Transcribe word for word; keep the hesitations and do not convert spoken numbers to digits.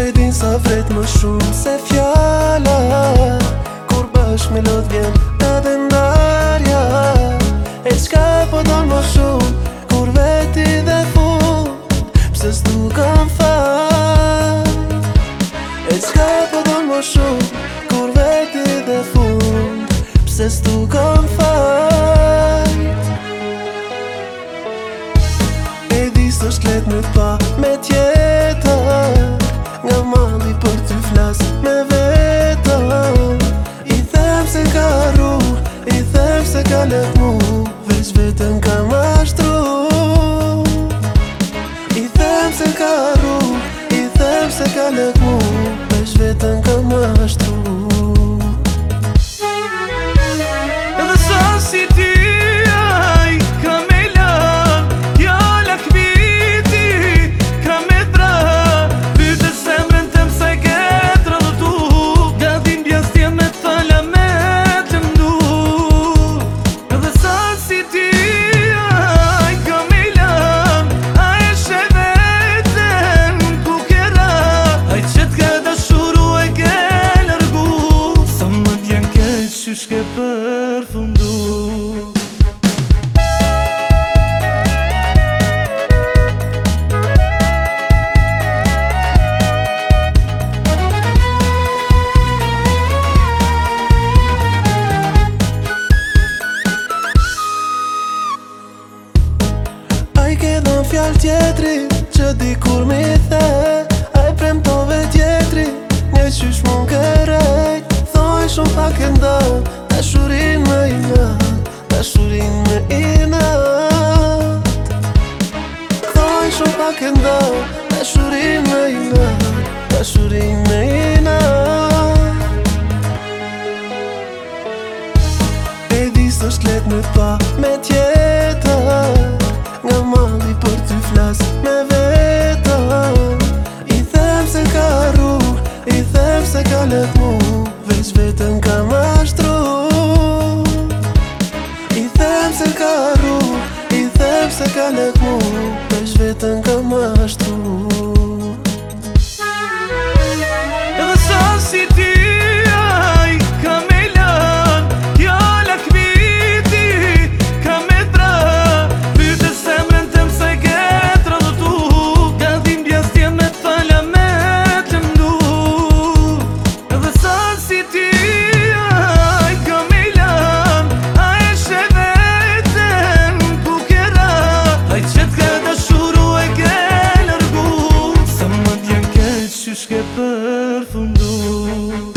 E din sa vret më shumë se fjala, kur bashk me lot vjen edhe ndarja. E qka po don më shumë, kur veti dhe fund, pse s'du kam fajt. E qka po don më shumë, kur veti dhe fund, pse s'du kam fajt. E di s'është let me pa me tjetër, nga mali për ty flas me vetëm. I them se ka rru, i them se ka let mu, veç vetën ka mashtru. I them se ka rru, i them se ka let mu, veç vetën ka mashtru. Edhe sa si ti aj ka me lan, jala kmiti ka me dra. Pyte semrën tem se ketra dhe tu, gadin bjastje me t'fala me të mdu. Edhe sa si ti aj ka me lan, a e she veten ku kera, aj qet ka dashuru e ke largu. Sa më t'jen keq qysh ke përfundu. Ai ke dhën fjall tjetri, që di kur mi the. Ai premtove tjetri, një qysh mun kërrejt. Thoj shumë pak e ndan, dashurin me inat, dashurin me inat. Thoj shumë pak e ndan, dashurin me inat, dashurin me inat. E di s'është let me pa me tjetër, nga mali për ty flas me vetëm. I them se ka rru, i them se ka let mu, veç vetën ka mashtru. I them se ka rru, i them se ka let mu, veç vetën ka mashtru. Edhe sa si ti aj ka me lan, jala kmiti ka me dra. Pyte semrën tem se ketra dhe tu, gadin bjastje me t'fala me të mdu. Edhe sa si ti aj ka me lan, a e she veten ku kera, aj qet ka dashuru e ke largu. Sa më t'jen keq qysh ke përfundu.